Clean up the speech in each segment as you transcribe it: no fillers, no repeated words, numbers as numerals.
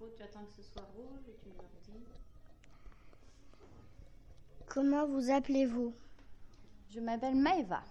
micro, tu attends que ce soit rouge et tu leur dis. Comment vous appelez-vous? Je m'appelle Maëva.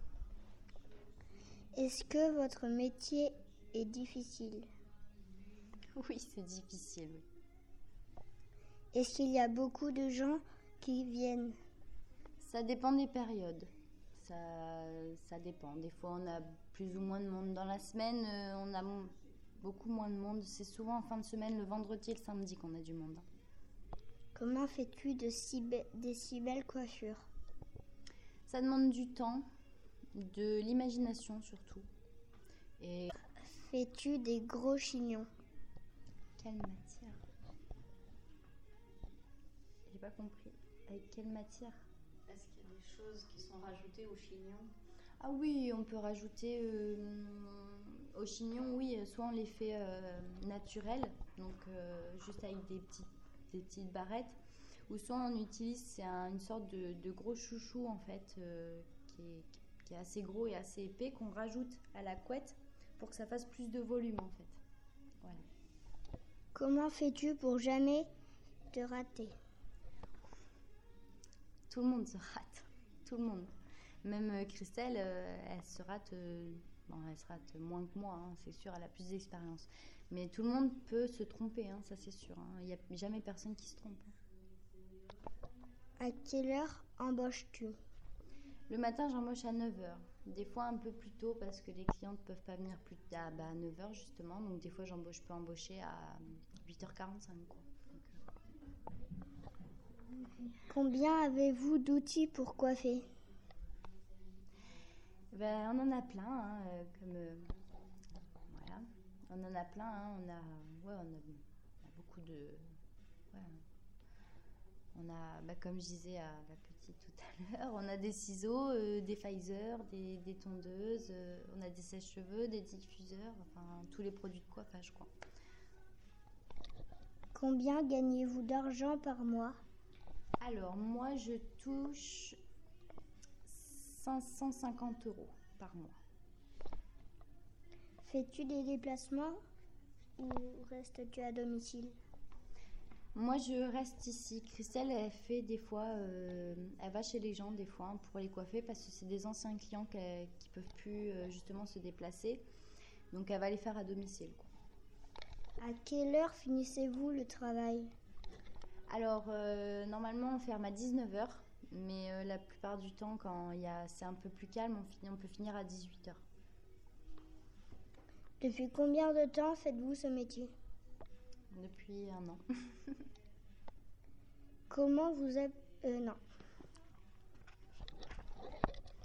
Est-ce que votre métier est difficile? Oui, c'est difficile, oui. Est-ce qu'il y a beaucoup de gens qui viennent? Ça dépend des périodes. Ça dépend. Des fois, on a plus ou moins de monde. Dans la semaine, on a beaucoup moins de monde. C'est souvent en fin de semaine, le vendredi et le samedi qu'on a du monde. Comment fais-tu des si belles coiffures? Ça demande du temps, de l'imagination surtout. Et Fais-tu des gros chignons? quelle matière? J'ai pas compris. Avec quelle matière? Est-ce qu'il y a des choses qui sont rajoutées au chignon? Ah oui, on peut rajouter au chignon, oui, soit on les fait naturels, donc juste avec des petites barrettes, ou soit on utilise, c'est une sorte de gros chouchou en fait, qui est assez gros et assez épais, qu'on rajoute à la couette pour que ça fasse plus de volume en fait. Voilà. Comment fais-tu pour jamais te rater? Tout le monde se rate, tout le monde. Même Christelle, elle se rate, elle se rate moins que moi, hein, c'est sûr, elle a plus d'expérience. Mais tout le monde peut se tromper, hein, ça c'est sûr. Il n'y a jamais personne qui se trompe. À quelle heure embauches-tu? Le matin, j'embauche à 9h. Des fois un peu plus tôt parce que les clients ne peuvent pas venir plus tard, à 9h justement. Donc des fois, je peux embaucher à 8h45, quoi. Combien avez-vous d'outils pour coiffer? On en a plein, hein, voilà. On en a plein, hein, on a beaucoup de... Ouais. On a, comme je disais à la petite tout à l'heure, on a des ciseaux, des phaisers, des tondeuses, on a des sèche-cheveux, des diffuseurs, enfin tous les produits de coiffage, quoi. Combien gagnez-vous d'argent par mois? Alors, moi, je touche 550 € par mois. Fais-tu des déplacements ou restes-tu à domicile? Moi, je reste ici. Christelle, elle fait des fois, elle va chez les gens des fois, hein, pour les coiffer parce que c'est des anciens clients qui peuvent plus justement se déplacer. Donc, elle va les faire à domicile, quoi. À quelle heure finissez-vous le travail? Alors, normalement, on ferme à 19h, mais la plupart du temps, quand c'est un peu plus calme, on peut finir à 18h. Depuis combien de temps faites-vous ce métier? Depuis 1 an. Comment vous êtes... non.